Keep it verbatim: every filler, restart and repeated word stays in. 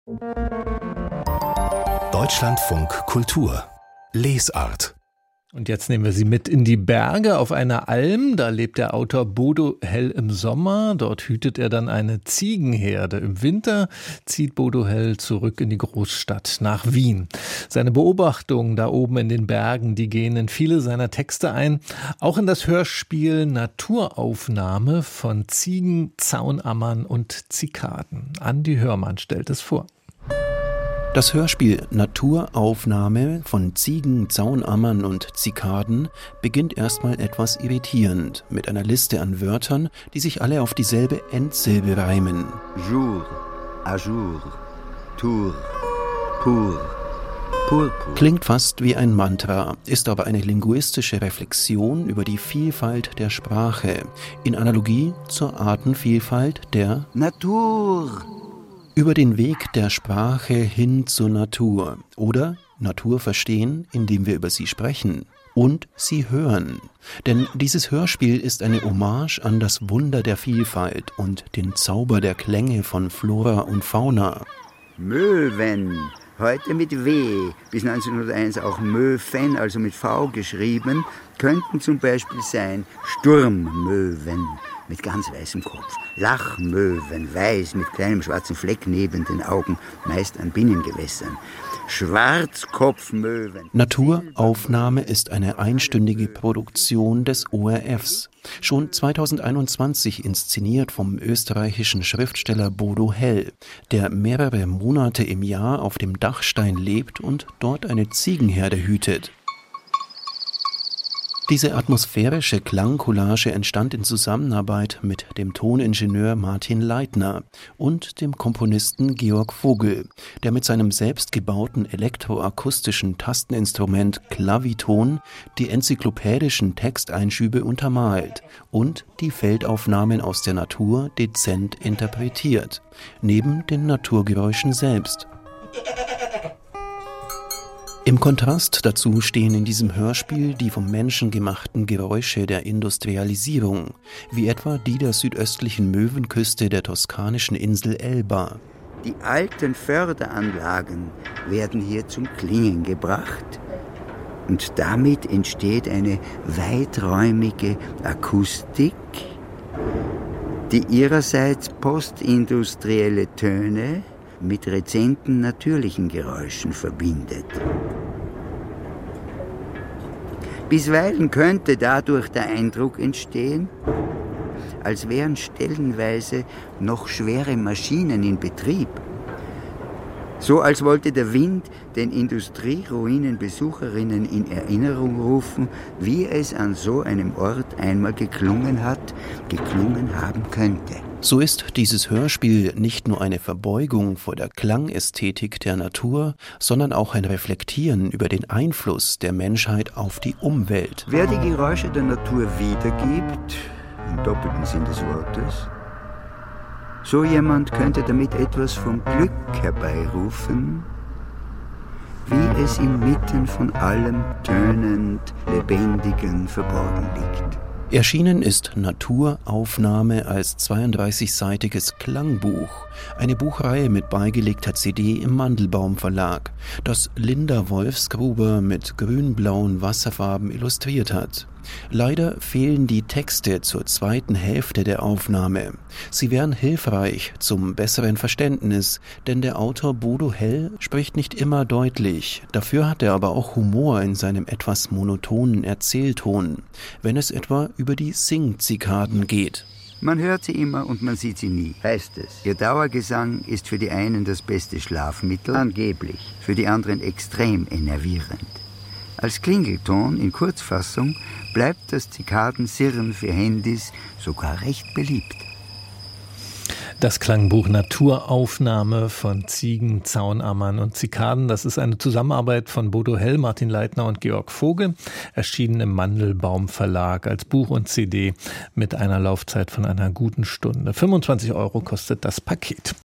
Deutschlandfunk Kultur Lesart. Und jetzt nehmen wir Sie mit in die Berge auf einer Alm. Da lebt der Autor Bodo Hell im Sommer. Dort hütet er dann eine Ziegenherde. Im Winter zieht Bodo Hell zurück in die Großstadt, nach Wien. Seine Beobachtungen da oben in den Bergen, die gehen in viele seiner Texte ein. Auch in das Hörspiel Naturaufnahme von Ziegen, Zaunammern und Zikaden. Andi Hörmann stellt es vor. Das Hörspiel Naturaufnahme von Ziegen, Zaunammern und Zikaden beginnt erstmal etwas irritierend mit einer Liste an Wörtern, die sich alle auf dieselbe Endsilbe reimen. Jour, à jour, tour, pour, purpur. Klingt fast wie ein Mantra, ist aber eine linguistische Reflexion über die Vielfalt der Sprache, in Analogie zur Artenvielfalt der Natur. Über den Weg der Sprache hin zur Natur oder Natur verstehen, indem wir über sie sprechen und sie hören. Denn dieses Hörspiel ist eine Hommage an das Wunder der Vielfalt und den Zauber der Klänge von Flora und Fauna. Möwen, heute mit W, bis neunzehnhunderteins auch Möwen, also mit V geschrieben, könnten zum Beispiel sein Sturmmöwen mit ganz weißem Kopf, Lachmöwen, weiß mit kleinem schwarzen Fleck neben den Augen, meist an Binnengewässern, Schwarzkopfmöwen. Naturaufnahme ist eine einstündige Produktion des O R Fs. Schon zweitausendeinundzwanzig inszeniert vom österreichischen Schriftsteller Bodo Hell, der mehrere Monate im Jahr auf dem Dachstein lebt und dort eine Ziegenherde hütet. Diese atmosphärische Klangcollage entstand in Zusammenarbeit mit dem Toningenieur Martin Leitner und dem Komponisten Georg Vogel, der mit seinem selbstgebauten elektroakustischen Tasteninstrument Klaviton die enzyklopädischen Texteinschübe untermalt und die Feldaufnahmen aus der Natur dezent interpretiert, neben den Naturgeräuschen selbst. Im Kontrast dazu stehen in diesem Hörspiel die vom Menschen gemachten Geräusche der Industrialisierung, wie etwa die der südöstlichen Möwenküste der toskanischen Insel Elba. Die alten Förderanlagen werden hier zum Klingen gebracht und damit entsteht eine weiträumige Akustik, die ihrerseits postindustrielle Töne mit rezenten natürlichen Geräuschen verbindet. Bisweilen könnte dadurch der Eindruck entstehen, als wären stellenweise noch schwere Maschinen in Betrieb. So als wollte der Wind den Industrieruinen Besucherinnen in Erinnerung rufen, wie es an so einem Ort einmal geklungen hat, geklungen haben könnte. So ist dieses Hörspiel nicht nur eine Verbeugung vor der Klangästhetik der Natur, sondern auch ein Reflektieren über den Einfluss der Menschheit auf die Umwelt. Wer die Geräusche der Natur wiedergibt, im doppelten Sinn des Wortes, so jemand könnte damit etwas vom Glück herbeirufen, wie es inmitten von allem tönend, lebendigen verborgen liegt. Erschienen ist Naturaufnahme als zweiunddreißigseitiges Klangbuch, eine Buchreihe mit beigelegter C D im Mandelbaum Verlag, das Linda Wolfsgruber mit grün-blauen Wasserfarben illustriert hat. Leider fehlen die Texte zur zweiten Hälfte der Aufnahme. Sie wären hilfreich zum besseren Verständnis, denn der Autor Bodo Hell spricht nicht immer deutlich. Dafür hat er aber auch Humor in seinem etwas monotonen Erzählton, wenn es etwa über die Singzikaden geht. Man hört sie immer und man sieht sie nie, heißt es. Ihr Dauergesang ist für die einen das beste Schlafmittel, angeblich, für die anderen extrem enervierend. Als Klingelton in Kurzfassung bleibt das Zikadensirren für Handys sogar recht beliebt. Das Klangbuch Naturaufnahme von Ziegen, Zaunammern und Zikaden, das ist eine Zusammenarbeit von Bodo Hell, Martin Leitner und Georg Vogel, erschienen im Mandelbaum Verlag als Buch und C D mit einer Laufzeit von einer guten Stunde. fünfundzwanzig Euro kostet das Paket.